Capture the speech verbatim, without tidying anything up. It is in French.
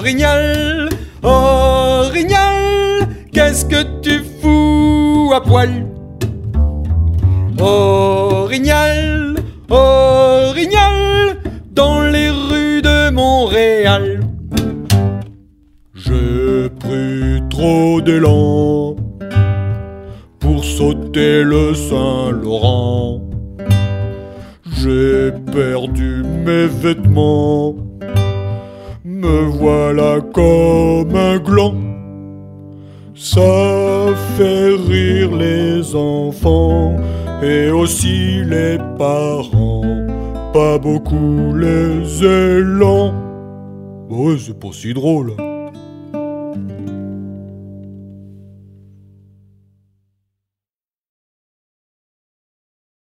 Orignal, Orignal, qu'est-ce que tu fous à poil? Orignal, Orignal, dans les rues de Montréal. J'ai pris trop d'élan pour sauter le Saint-Laurent. J'ai perdu mes vêtements, me voilà comme un gland. Ça fait rire les enfants et aussi les parents, pas beaucoup les élans. Ouais, c'est pas si drôle.